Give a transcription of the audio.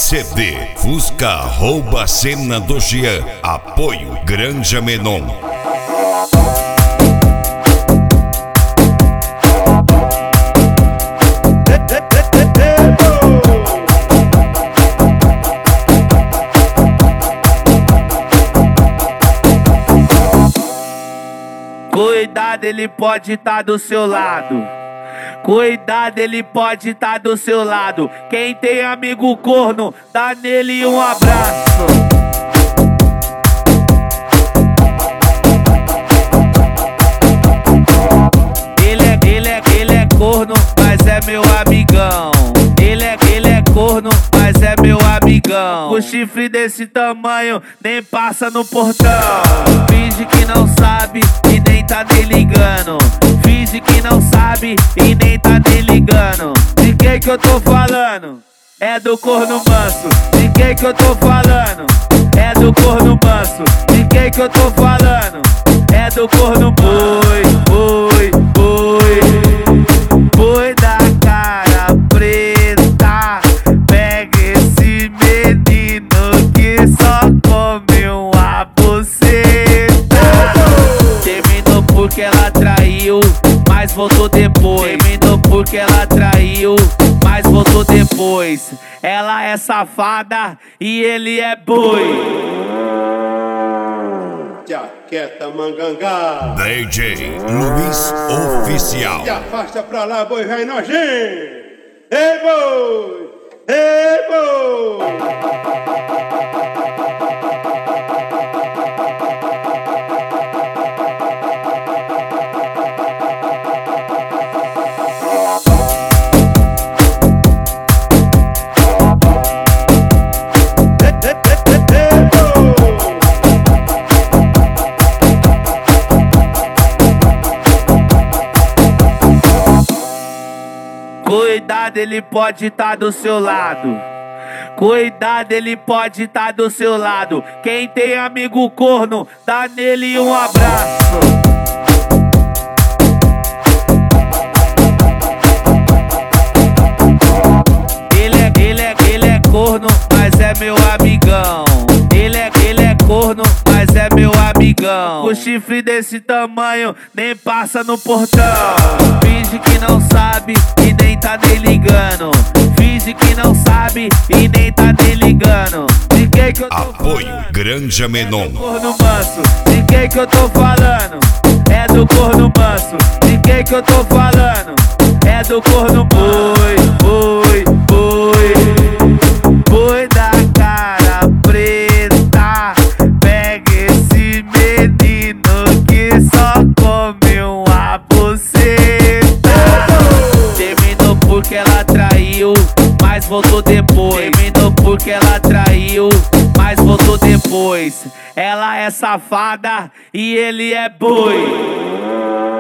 CD Fusca rouba a cena do Jean. Apoio Granja Menon. Cuidado, ele pode estar do seu lado. Cuidado, ele pode estar do seu lado. Quem tem amigo corno, dá nele um abraço. Ele é corno, mas é meu amigão. Ele é corno, mas é meu amigão. O chifre desse tamanho nem passa no portão. Finge que não sabe e nem tá nem ligando. Finge que não sabe e nem tá nem ligando. De quem que eu tô falando? É do corno manso. De quem que eu tô falando? É do corno manso. De quem que eu tô falando? É do corno boi, boi, boi. Boi da cara preta. Pega esse menino que só come uma buceta. Terminou porque ela traiu, mas voltou depois. Terminou porque ela traiu, mas voltou depois. Ela é safada e ele é boi. Jaqueta mangangá. DJ Luiz Oficial. Se afasta pra lá, boi vai nojento. Ei, boi! Ei, boi! Cuidado, ele pode estar do seu lado. Cuidado, ele pode estar do seu lado. Quem tem amigo corno, dá nele um abraço. Ele é corno, mas é meu amigão. Ele é corno, mas é meu amigão. O chifre desse tamanho nem passa no portão. Finge que não sabe e nem tá nem ligando. Finge que não sabe e nem tá nem ligando. De quem que eu tô Apoio falando? Granja Menon. É do corno manso. De quem que eu tô falando? É do corno manso. De quem que eu tô falando? É do corno boi, boi, boi. Boi da cara preta. Pega esse menino que só come uma buceta. Terminou porque ela traiu, mas voltou depois. Terminou porque ela traiu, mas voltou depois. Ela é safada e ele é boi.